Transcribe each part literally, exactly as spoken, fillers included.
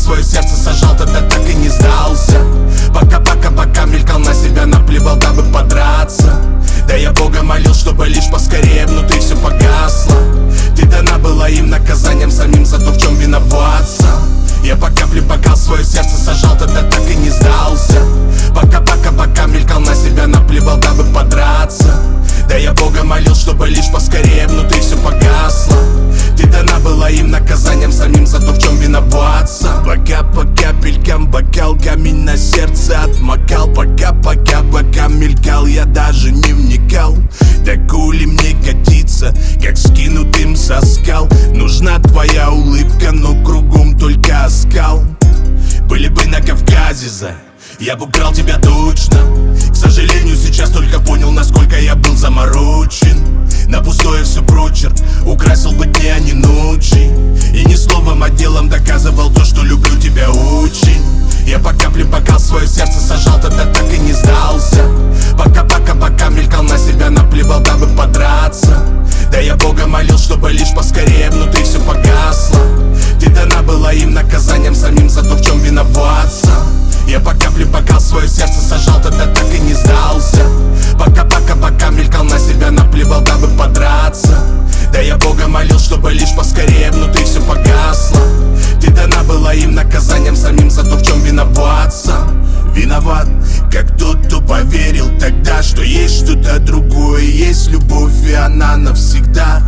свое сердце сажал, тогда так и не сдался. Пока-пока-пока мелькал, на себя наплевал, дабы подраться. Да я Бога молил, чтобы лишь поскорее внутри все погасло. Ты дана была им наказанием самим за то, в чем виноваться. Я по капле бокал, свое сердце сажал, тогда так и не сдался. Пока-пока-пока мелькал, на себя наплевал, дабы подраться. Да я Бога молил, чтобы лишь поскорее внутри все погасло. Ты дана была им наказанием самим за то, в чем виноваться. Пока по капелькам бокал, камень на сердце отмокал. Пока-пока-пока мелькал, я даже не вникал. Да кули мне катиться, как скинутым со скал. Нужна твоя улыбка, но кругом только оскал. Были бы на Кавказе, за я бы украл тебя точно. К сожалению, сейчас только понял, насколько я был заморочен. На пустое все прочерк, украсил бы дни, а не ночи. И не словом, а делом доказывал то, что люблю тебя очень. Я по капле бокал, свое сердце сажал, тогда так и не сдался. Пока-пока-пока мелькал, на себя наплевал, дабы подраться. Да я Бога молил, чтобы лишь поскорее внутри все погасло. Ты дана была им наказанием самим за то, в чем виноваться. Я по капле бокал, свое сердце сажал, тогда так и не сдался. Пока-пока-пока мелькал, на себя наплевал, дабы подраться. Да я Бога молил, чтобы лишь поскорее внутри все погасло. Ты дана была им наказанием самим за то, в чем виноваться. Виноват, как тот, кто поверил тогда, что есть что-то другое. Есть любовь, и она навсегда.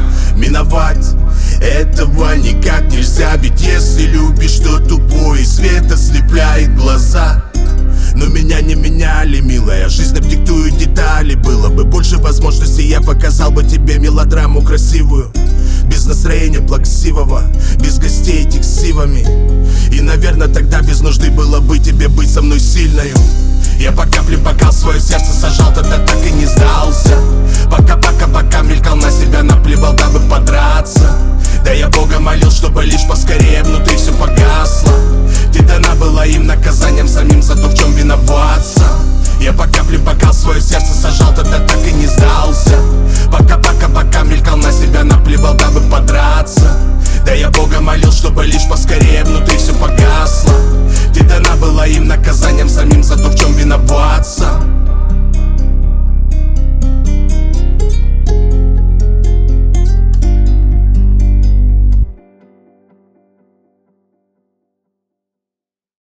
Миновать этого никак нельзя, ведь если любишь, то тупой, и свет ослепляет глаза. Но меня не меняли, милая, жизнь нам диктует детали. Было бы больше возможностей, я показал бы тебе мелодраму красивую. Без настроения плаксивого, без гостей этих с сивами. И, наверное, тогда без нужды было бы тебе быть со мной сильною. Я по капле бокал, свое сердце сажал, тогда так и не сдался. Пока-пока-пока мелькал, на себя наплевал, дабы подраться. Да я Бога молил, чтобы лишь поскорее внутри все погасло. Ты дана была им наказанием самим за то, в чем виноваться. Я по капле бокал, свое сердце сажал, тогда так и не сдался. Пока-пока-пока мелькал, на себя наплевал, дабы подраться. Да я Бога молил, чтобы лишь поскорее внутри все погасло. Ты дана была им наказанием самим за то, в чем виноваться.